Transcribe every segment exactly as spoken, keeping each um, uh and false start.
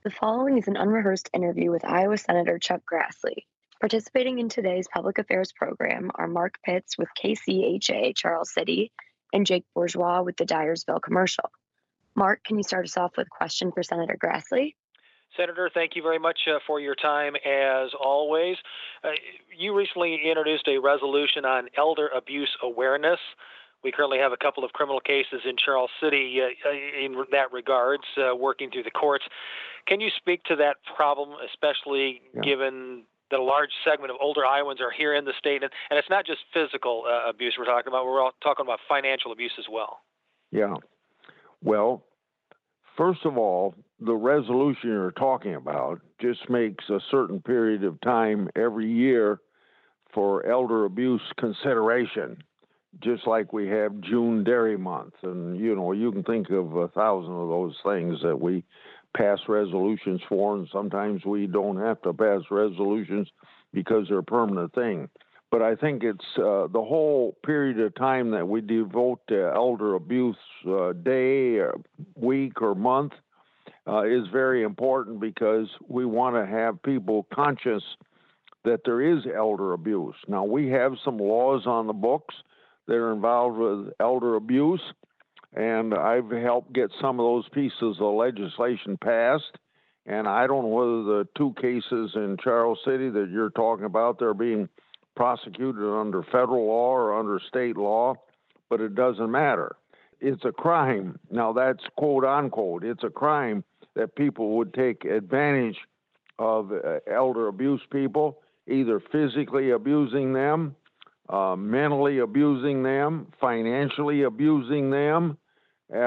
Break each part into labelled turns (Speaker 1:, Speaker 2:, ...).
Speaker 1: The following is an unrehearsed interview with Iowa Senator Chuck Grassley. Participating in today's public affairs program are Mark Pitts with K C H A Charles City and Jake Bourgeois with the Dyersville Commercial. Mark, can you start us off with a question for Senator Grassley?
Speaker 2: Senator, thank you very much uh, for your time, as always. Uh, you recently introduced a resolution on elder abuse awareness. We currently have a couple of criminal cases in Charles City uh, in that regards, uh, working through the courts. Can you speak to that problem, especially yeah. given that a large segment of older Iowans are here in the state? And, and it's not just physical uh, abuse we're talking about. We're all talking about financial abuse as well.
Speaker 3: Yeah. Well, first of all, the resolution you're talking about just makes a certain period of time every year for elder abuse consideration, just like we have June Dairy Month. And, you know, you can think of a thousand of those things that we pass resolutions for, and sometimes we don't have to pass resolutions because they're a permanent thing. But I think it's uh, the whole period of time that we devote to elder abuse uh, day, or week, or month uh, is very important, because we want to have people conscious that there is elder abuse. Now, we have some laws on the books that are involved with elder abuse, and I've helped get some of those pieces of legislation passed. And I don't know whether the two cases in Charles City that you're talking about, they're being prosecuted under federal law or under state law, but it doesn't matter. It's a crime. Now, that's quote unquote. It's a crime that people would take advantage of uh, elder abuse people, either physically abusing them, uh, mentally abusing them, financially abusing them, uh,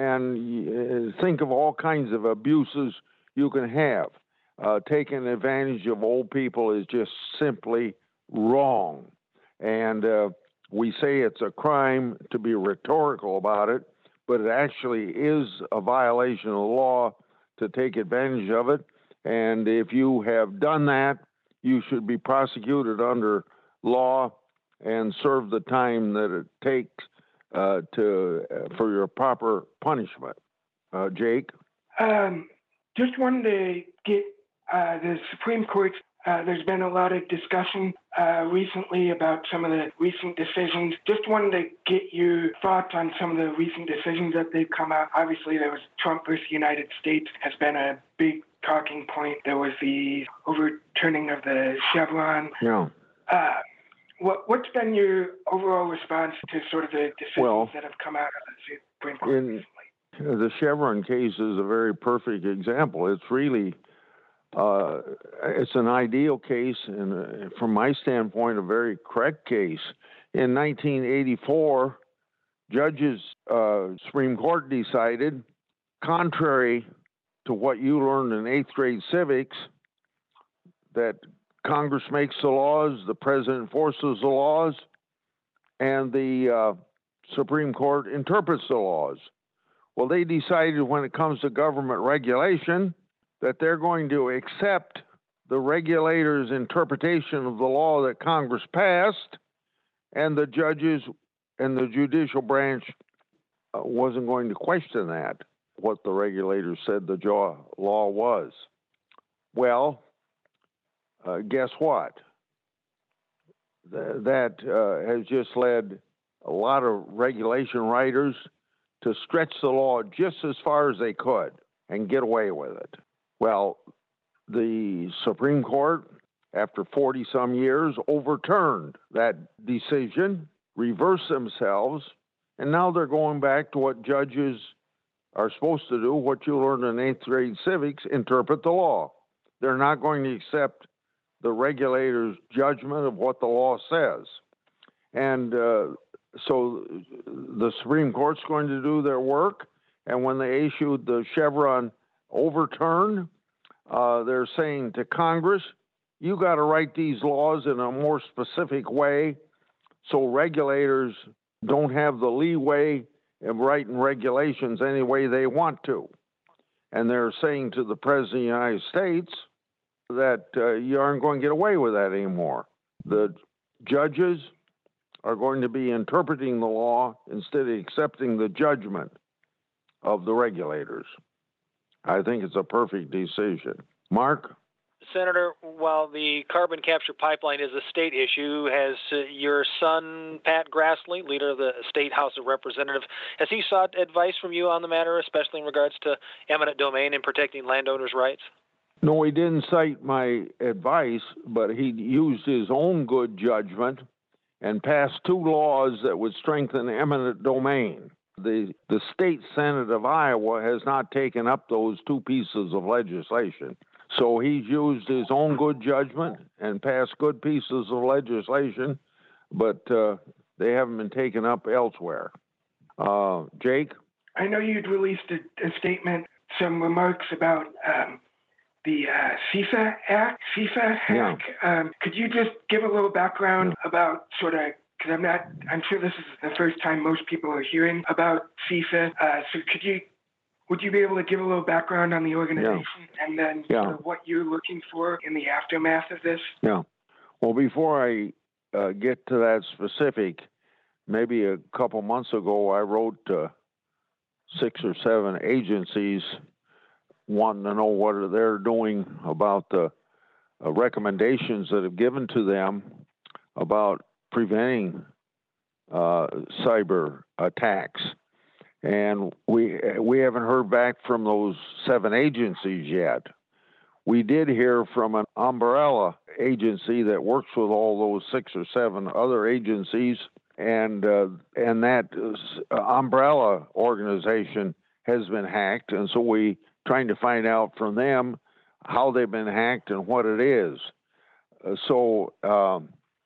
Speaker 3: and uh, think of all kinds of abuses you can have. Uh, taking advantage of old people is just simply wrong. And uh, we say it's a crime to be rhetorical about it, but it actually is a violation of the law to take advantage of it. And if you have done that, you should be prosecuted under law and serve the time that it takes uh, to uh, for your proper punishment. Uh, Jake?
Speaker 4: Um, just wanted to get uh, the Supreme Court. Uh, there's been a lot of discussion uh, recently about some of the recent decisions. Just wanted to get your thoughts on some of the recent decisions that they've come out. Obviously, there was Trump versus United States has been a big talking point. There was the overturning of the Chevron.
Speaker 3: Yeah.
Speaker 4: Uh, what, what's been your overall response to sort of the decisions
Speaker 3: well,
Speaker 4: that have come out of the Supreme Court
Speaker 3: in,
Speaker 4: recently?
Speaker 3: The Chevron case is a very perfect example. It's really Uh, it's an ideal case, and uh, from my standpoint, a very correct case. In nineteen eighty-four, judges, uh, Supreme Court decided, contrary to what you learned in eighth grade civics, that Congress makes the laws, the president enforces the laws, and the uh, Supreme Court interprets the laws. Well, they decided when it comes to government regulation that they're going to accept the regulator's interpretation of the law that Congress passed, and the judges and the judicial branch uh, wasn't going to question that, what the regulator said the law was. Well, uh, guess what? Th- that uh, has just led a lot of regulation writers to stretch the law just as far as they could and get away with it. Well, the Supreme Court, after forty-some years, overturned that decision, reversed themselves, and now they're going back to what judges are supposed to do, what you learned in eighth grade civics, interpret the law. They're not going to accept the regulator's judgment of what the law says. And uh, so the Supreme Court's going to do their work, and when they issued the Chevron overturn, uh, they're saying to Congress, you got to write these laws in a more specific way so regulators don't have the leeway of writing regulations any way they want to. And they're saying to the President of the United States that uh, you aren't going to get away with that anymore. The judges are going to be interpreting the law instead of accepting the judgment of the regulators. I think it's a perfect decision. Mark?
Speaker 2: Senator, while the carbon capture pipeline is a state issue, has uh, your son, Pat Grassley, leader of the State House of Representatives, has he sought advice from you on the matter, especially in regards to eminent domain and protecting landowners' rights?
Speaker 3: No, he didn't cite my advice, but he used his own good judgment and passed two laws that would strengthen eminent domain. The, the state Senate of Iowa has not taken up those two pieces of legislation. So he's used his own good judgment and passed good pieces of legislation, but uh, they haven't been taken up elsewhere. Uh, Jake?
Speaker 4: I know you'd released a, a statement, some remarks about um, the uh, FIFA Act, FIFA hack.
Speaker 3: Yeah.
Speaker 4: Um, could you just give a little background yeah. about sort of, because I'm not, I'm sure this is the first time most people are hearing about FIFA. Uh, so could you, would you be able to give a little background on the organization yeah. and then
Speaker 3: yeah.
Speaker 4: sort of what you're looking for in the aftermath of this?
Speaker 3: Yeah. Well, before I uh, get to that specific, maybe a couple months ago, I wrote uh, six or seven agencies wanting to know what they're doing about the uh, recommendations that have given to them about preventing uh, cyber attacks. And we we haven't heard back from those seven agencies yet. We did hear from an umbrella agency that works with all those six or seven other agencies, and uh, and that uh, umbrella organization has been hacked, and so we trying to find out from them how they've been hacked and what it is. Uh, so um,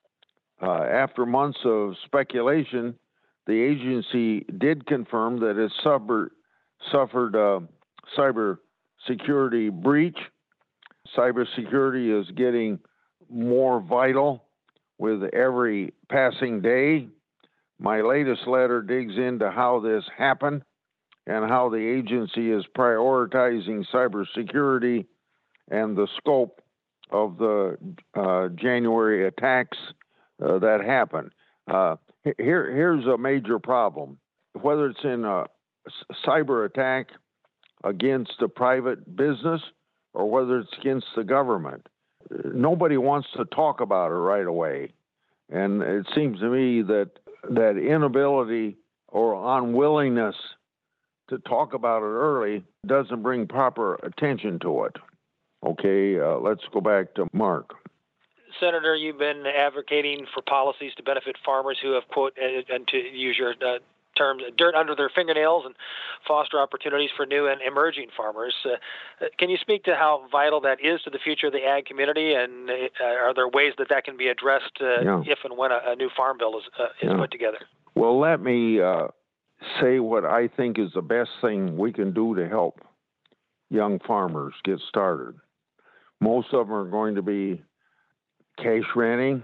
Speaker 3: uh, after months of speculation, the agency did confirm that it suffered, suffered a cyber security breach. Cybersecurity is getting more vital with every passing day. My latest letter digs into how this happened and how the agency is prioritizing cybersecurity and the scope of the uh, January attacks uh, that happened. Uh, here, here's a major problem. Whether it's in a cyber attack against a private business or whether it's against the government, nobody wants to talk about it right away. And it seems to me that that inability or unwillingness to talk about it early doesn't bring proper attention to it. Okay, uh, let's go back to Mark.
Speaker 2: Senator, you've been advocating for policies to benefit farmers who have, quote, and to use your uh, term, dirt under their fingernails and foster opportunities for new and emerging farmers. Uh, can you speak to how vital that is to the future of the ag community, and uh, are there ways that that can be addressed uh,
Speaker 3: yeah.
Speaker 2: if and when a, a new farm bill is, uh, is
Speaker 3: yeah.
Speaker 2: put together?
Speaker 3: Well, let me uh, say what I think is the best thing we can do to help young farmers get started. Most of them are going to be cash renting,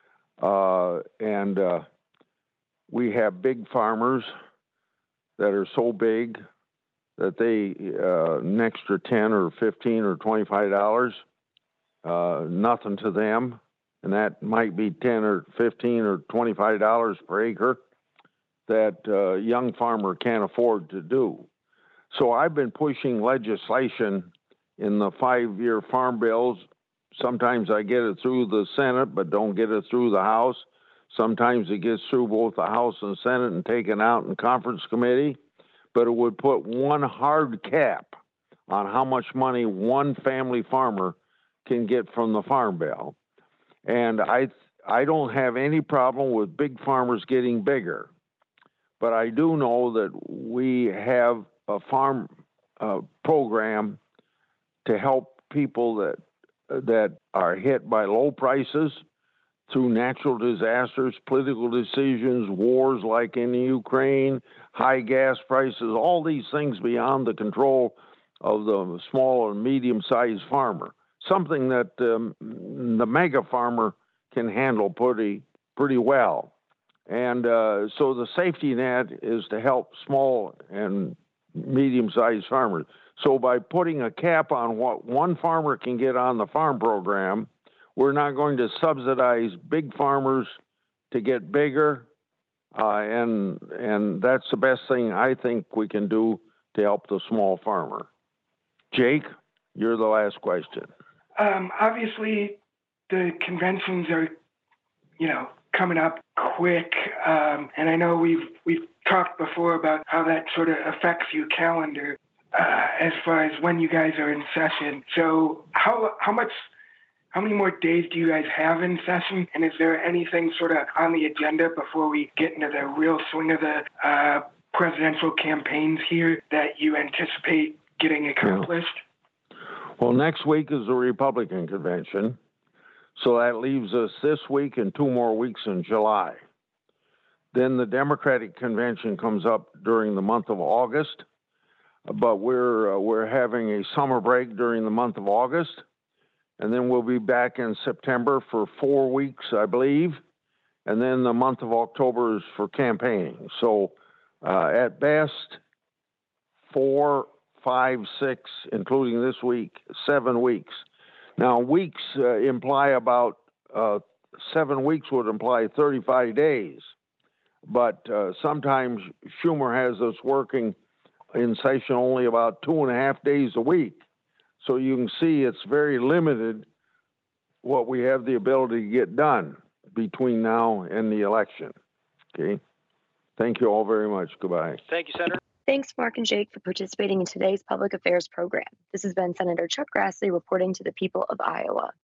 Speaker 3: uh, and uh, we have big farmers that are so big that they uh, an extra ten or fifteen or twenty-five dollars, uh, nothing to them, and that might be ten or fifteen or twenty-five dollars per acre that a young farmer can't afford to do. So I've been pushing legislation in the five-year farm bills. Sometimes I get it through the Senate, but don't get it through the House. Sometimes it gets through both the House and Senate and taken out in conference committee. But it would put one hard cap on how much money one family farmer can get from the farm bill. And I, I don't have any problem with big farmers getting bigger. But I do know that we have a farm uh, program to help people that that are hit by low prices through natural disasters, political decisions, wars like in the Ukraine, high gas prices, all these things beyond the control of the small and medium-sized farmer, something that um, the mega farmer can handle pretty, pretty well. And uh, so the safety net is to help small and medium-sized farmers. So by putting a cap on what one farmer can get on the farm program, we're not going to subsidize big farmers to get bigger, uh, and and that's the best thing I think we can do to help the small farmer. Jake, you're the last question.
Speaker 4: Um, obviously, the conventions are, you know, coming up quick, um, and I know we've we've talked before about how that sort of affects your calendar uh, as far as when you guys are in session. So how how much how many more days do you guys have in session, and is there anything sort of on the agenda before we get into the real swing of the uh, presidential campaigns here that you anticipate getting accomplished?
Speaker 3: Yeah. Well, next week is the Republican convention. So that leaves us this week and two more weeks in July. Then the Democratic convention comes up during the month of August, but we're uh, we're having a summer break during the month of August, and then we'll be back in September for four weeks, I believe, and then the month of October is for campaigning. So uh, at best, four, five, six, including this week, seven weeks. Now, weeks uh, imply about uh, seven weeks would imply thirty-five days, but uh, sometimes Schumer has us working in session only about two and a half days a week. So you can see it's very limited what we have the ability to get done between now and the election. Okay. Thank you all very much. Goodbye.
Speaker 2: Thank you, Senator.
Speaker 1: Thanks, Mark and Jake, for participating in today's public affairs program. This has been Senator Chuck Grassley reporting to the people of Iowa.